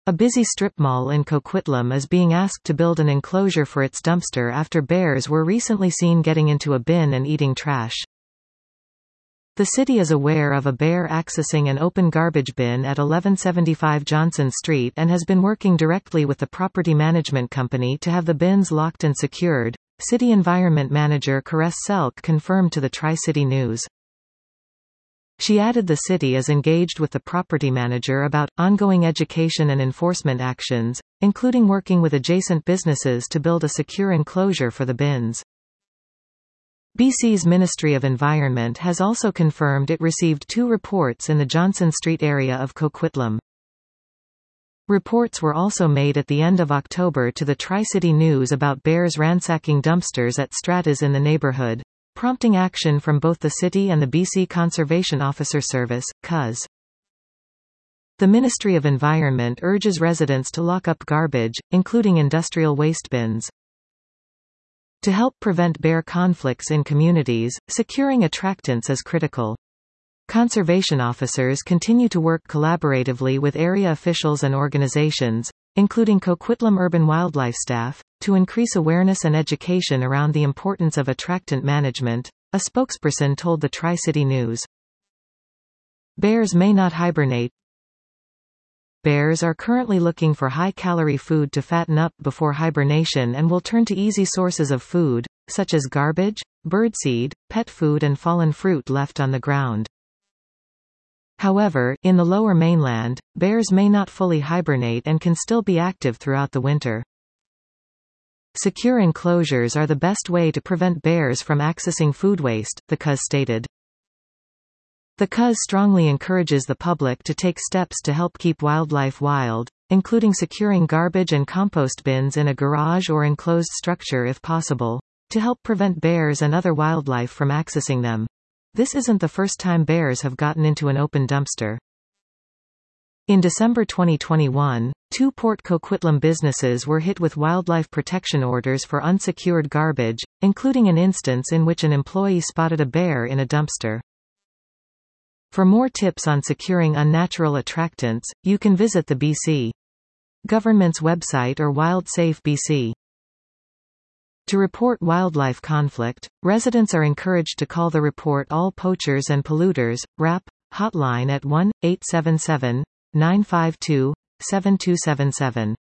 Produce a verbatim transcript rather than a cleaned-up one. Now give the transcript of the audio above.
A busy strip mall in Coquitlam is being asked to build an enclosure for its dumpster after bears were recently seen getting into a bin and eating trash. The city is aware of a bear accessing an open garbage bin at eleven seventy-five Johnson Street and has been working directly with the property management company to have the bins locked and secured, City Environment Manager Caress Selk confirmed to the Tri-City News. She added the city is engaged with the property manager about ongoing education and enforcement actions, including working with adjacent businesses to build a secure enclosure for the bins. B C's Ministry of Environment has also confirmed it received two reports in the Johnson Street area of Coquitlam. Reports were also made at the end of October to the Tri-City News about bears ransacking dumpsters at stratas in the neighborhood, prompting action from both the city and the B C Conservation Officer Service, C O S. The Ministry of Environment urges residents to lock up garbage, including industrial waste bins. To help prevent bear conflicts in communities, securing attractants is critical. Conservation officers continue to work collaboratively with area officials and organizations, including Coquitlam urban wildlife staff, to increase awareness and education around the importance of attractant management, a spokesperson told the Tri-City News. Bears may not hibernate. Bears are currently looking for high-calorie food to fatten up before hibernation and will turn to easy sources of food, such as garbage, birdseed, pet food and fallen fruit left on the ground. However, in the lower mainland, bears may not fully hibernate and can still be active throughout the winter. Secure enclosures are the best way to prevent bears from accessing food waste, the C O S stated. The C O S strongly encourages the public to take steps to help keep wildlife wild, including securing garbage and compost bins in a garage or enclosed structure if possible, to help prevent bears and other wildlife from accessing them. This isn't the first time bears have gotten into an open dumpster. In December twenty twenty-one, two Port Coquitlam businesses were hit with wildlife protection orders for unsecured garbage, including an instance in which an employee spotted a bear in a dumpster. For more tips on securing unnatural attractants, you can visit the B C government's website or WildSafe B C. To report wildlife conflict, residents are encouraged to call the Report All Poachers and Polluters R A P hotline at one eight seven seven, nine five two, seven two seven seven.